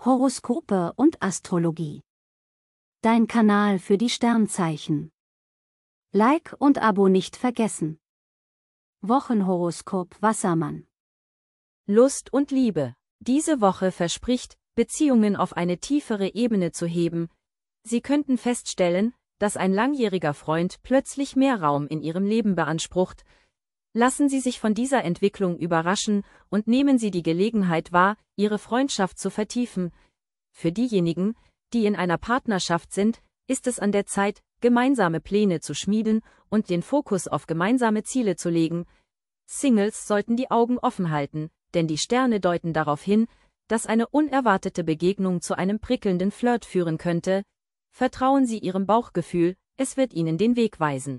Horoskope und Astrologie. Dein Kanal für die Sternzeichen. Like und Abo nicht vergessen. Wochenhoroskop Wassermann. Lust und Liebe. Diese Woche verspricht, Beziehungen auf eine tiefere Ebene zu heben. Sie könnten feststellen, dass ein langjähriger Freund plötzlich mehr Raum in Ihrem Leben beansprucht. Lassen Sie sich von dieser Entwicklung überraschen und nehmen Sie die Gelegenheit wahr, Ihre Freundschaft zu vertiefen. Für diejenigen, die in einer Partnerschaft sind, ist es an der Zeit, gemeinsame Pläne zu schmieden und den Fokus auf gemeinsame Ziele zu legen. Singles sollten die Augen offen halten, denn die Sterne deuten darauf hin, dass eine unerwartete Begegnung zu einem prickelnden Flirt führen könnte. Vertrauen Sie Ihrem Bauchgefühl, es wird Ihnen den Weg weisen.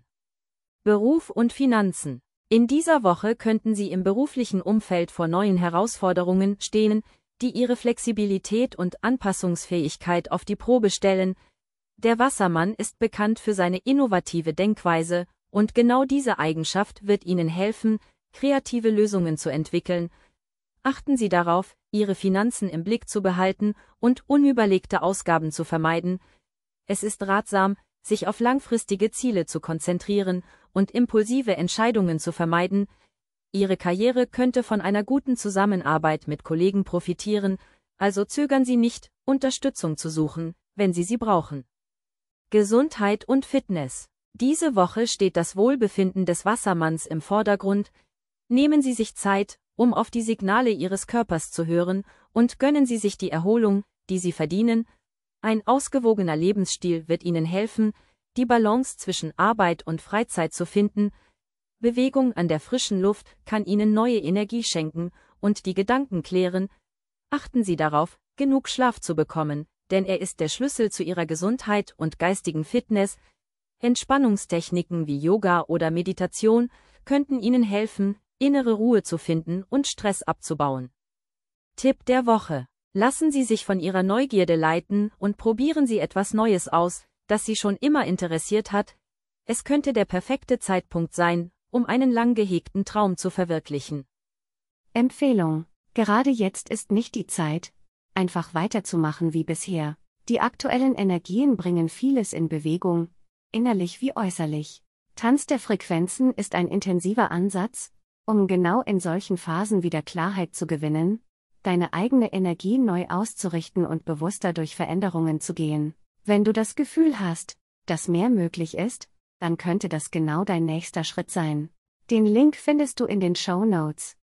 Beruf und Finanzen. In dieser Woche könnten Sie im beruflichen Umfeld vor neuen Herausforderungen stehen, die Ihre Flexibilität und Anpassungsfähigkeit auf die Probe stellen. Der Wassermann ist bekannt für seine innovative Denkweise, und genau diese Eigenschaft wird Ihnen helfen, kreative Lösungen zu entwickeln. Achten Sie darauf, Ihre Finanzen im Blick zu behalten und unüberlegte Ausgaben zu vermeiden. Es ist ratsam, sich auf langfristige Ziele zu konzentrieren und impulsive Entscheidungen zu vermeiden. Ihre Karriere könnte von einer guten Zusammenarbeit mit Kollegen profitieren, also zögern Sie nicht, Unterstützung zu suchen, wenn Sie sie brauchen. Gesundheit und Fitness. Diese Woche steht das Wohlbefinden des Wassermanns im Vordergrund. Nehmen Sie sich Zeit, um auf die Signale Ihres Körpers zu hören, und gönnen Sie sich die Erholung, die Sie verdienen. Ein ausgewogener Lebensstil wird Ihnen helfen, die Balance zwischen Arbeit und Freizeit zu finden. Bewegung an der frischen Luft kann Ihnen neue Energie schenken und die Gedanken klären. Achten Sie darauf, genug Schlaf zu bekommen, denn er ist der Schlüssel zu Ihrer Gesundheit und geistigen Fitness. Entspannungstechniken wie Yoga oder Meditation könnten Ihnen helfen, innere Ruhe zu finden und Stress abzubauen. Tipp der Woche. Lassen Sie sich von Ihrer Neugierde leiten und probieren Sie etwas Neues aus, das Sie schon immer interessiert hat. Es könnte der perfekte Zeitpunkt sein, um einen lang gehegten Traum zu verwirklichen. Empfehlung. Gerade jetzt ist nicht die Zeit, einfach weiterzumachen wie bisher. Die aktuellen Energien bringen vieles in Bewegung, innerlich wie äußerlich. Tanz der Frequenzen ist ein intensiver Ansatz, um genau in solchen Phasen wieder Klarheit zu gewinnen, deine eigene Energie neu auszurichten und bewusster durch Veränderungen zu gehen. Wenn du das Gefühl hast, dass mehr möglich ist, dann könnte das genau dein nächster Schritt sein. Den Link findest du in den Shownotes.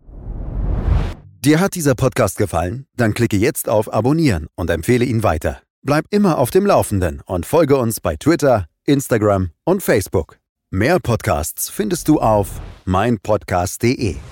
Dir hat dieser Podcast gefallen? Dann klicke jetzt auf Abonnieren und empfehle ihn weiter. Bleib immer auf dem Laufenden und folge uns bei Twitter, Instagram und Facebook. Mehr Podcasts findest du auf meinpodcast.de.